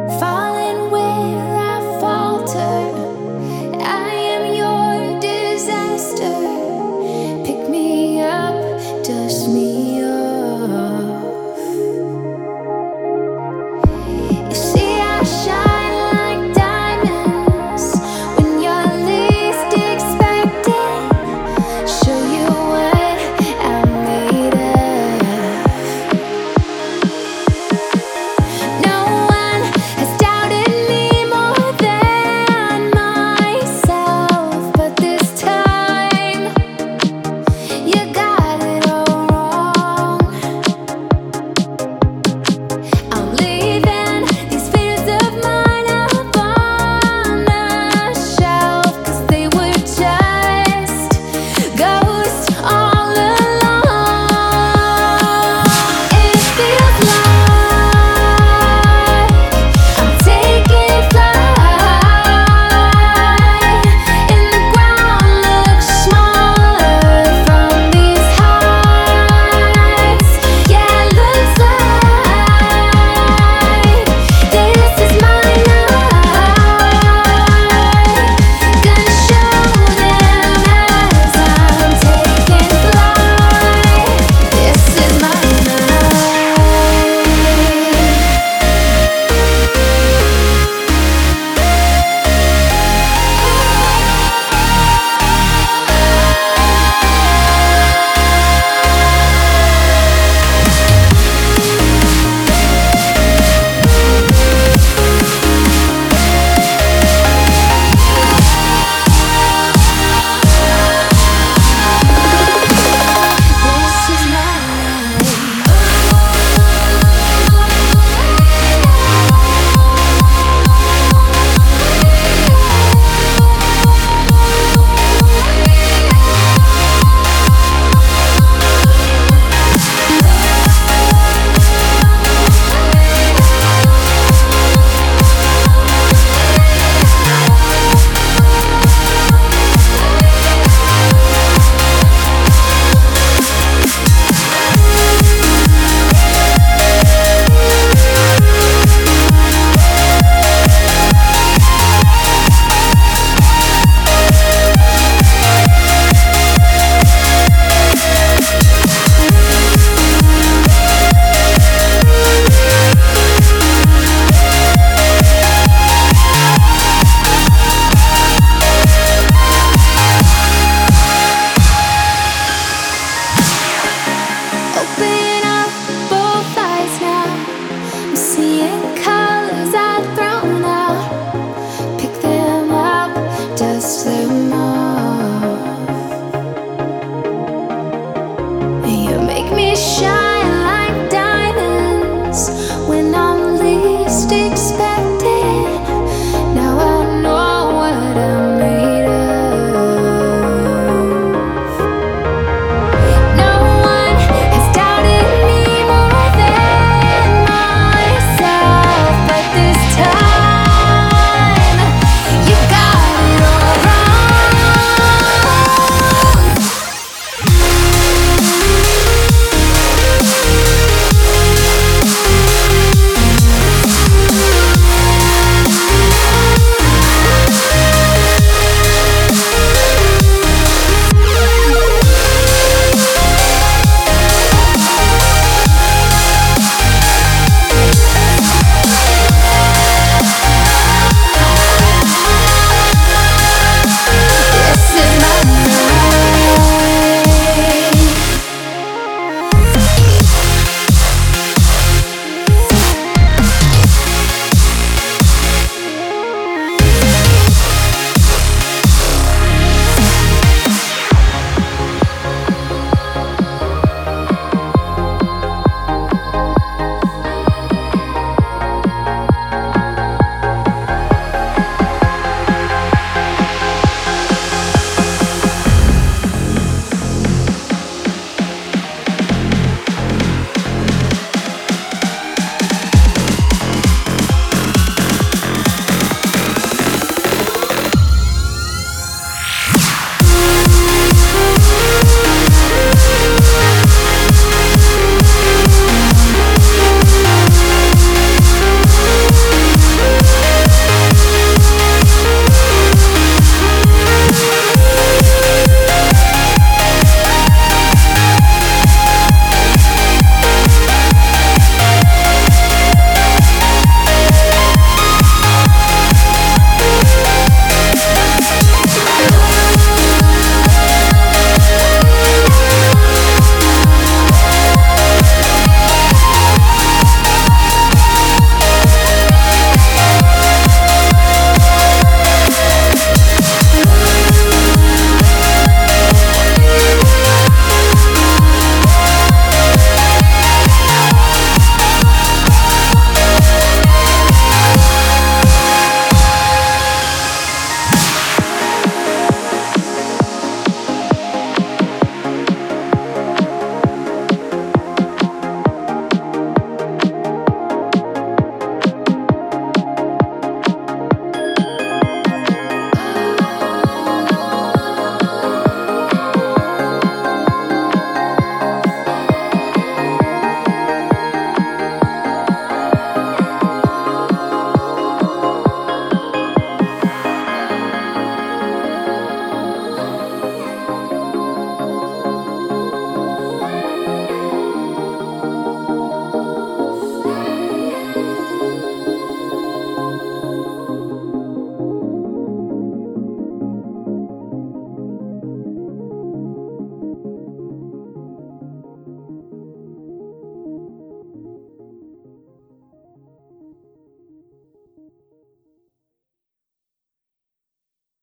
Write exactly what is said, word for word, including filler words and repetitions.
Falling where I falter, I am your disaster. Pick me up, dust me off. You see, I shine like diamonds when you're least expecting. Show you what I'm made of. No one has doubted me more than myself, but this time you got it all wrong. I'm leaving these fears of mine up on the shelf, 'cause they were just ghosts all along. It feels like I'm taking flight, and the ground looks smaller from these heights. Yeah, it looks like this is my night. Gonna show them as I'm taking flight. This is my night. This is my Open up both eyes now. I'm seeing colors I've thrown out. Pick them up, dust them off. You make me shine like diamonds when I'm least expecting.